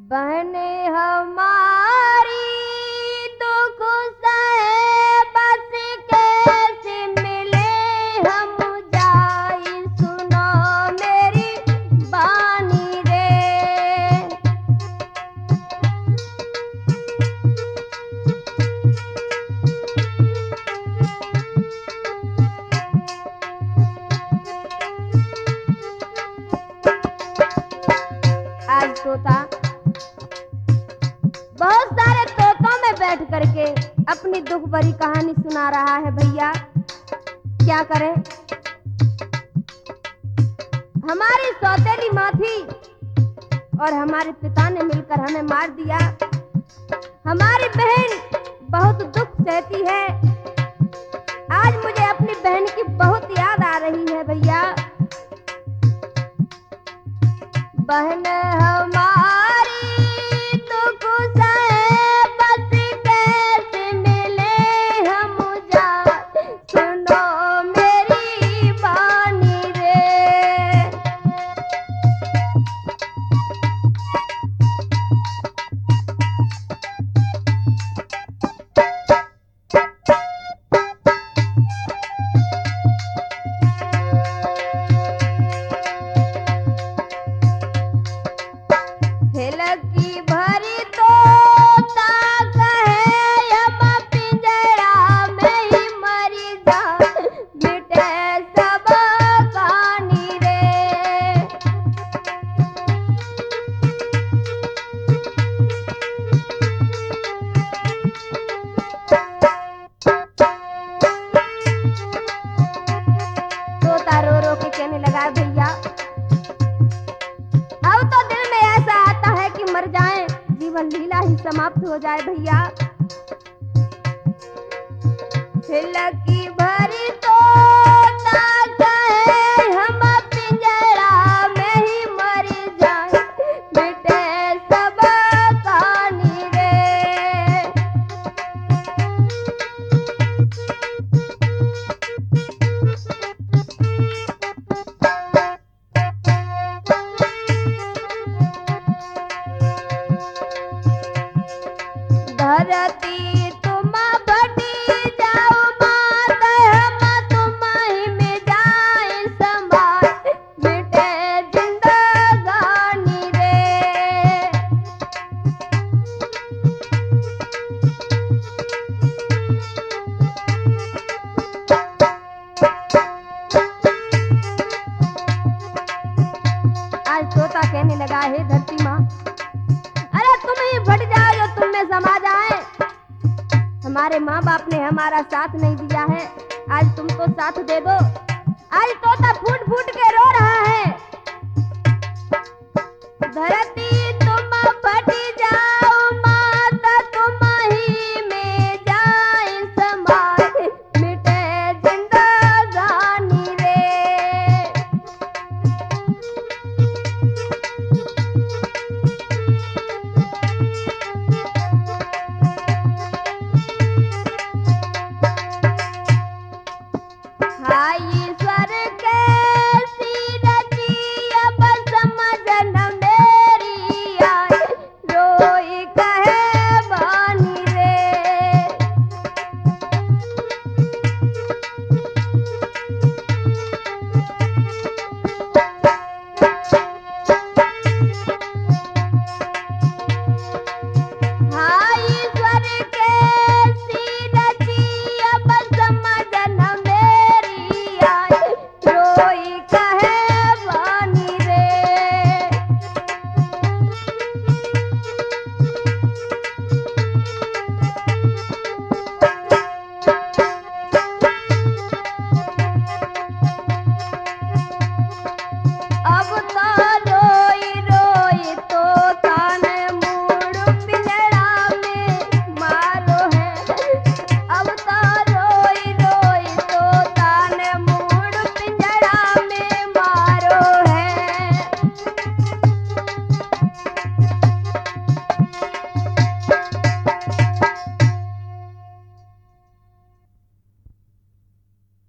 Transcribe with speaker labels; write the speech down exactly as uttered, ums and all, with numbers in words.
Speaker 1: बहने हमारी दुख सहे बस कैसे मिले हम जाई सुनो मेरी बानी रे। आज तोता बहुत सारे तोतों में बैठ करके अपनी दुख भरी कहानी सुना रहा है। भैया क्या करें, हमारी सौतेली माँ थी और हमारे पिता ने मिलकर हमें मार दिया। हमारी बहन बहुत दुख सहती है। आज मुझे अपनी बहन की बहुत याद आ रही है। भैया बहन हमारी दुख सहे बस कैसे मिले हम जाई सुनो मेरी बानी रे। हिलकी भरी तोता कहे अब पिंजरा में ही मरी जा मिटे सब कहानी रे। तोता रो रो के कहने लगा, भैया अब तो दिल में ऐसा आता है कि मर जाएं, जीवन लीला ही समाप्त हो जाए। भैया हिलकी भरी तोता कहे हम पिंजरा में ही मरी जाए मिटे सब कहानी रे। धरती तुम भटी जाओ मात हम तुम्हारी में जाए संभाल मिटे जिंदगानी रे। आज तोता कहने लगा, हे धरती माँ, अरे तुम ही फट जाओ जो तुम में समा जाए। हमारे माँ बाप ने हमारा साथ नहीं दिया है, आज तुम तो साथ दे दो। आज तोता फूट फूट के रो रहा है। धरती तुम फट जाओ मात तुम्हारी में जाए समाए मिटे जिंदगानी रे। हाय ईश्वर कैसी रची अब समझ न मेरी आए रोई कहे बानी रे। हाय ईश्वर कैसी रची अब समझ न मेरी आए रोई कहे बानी रे। अब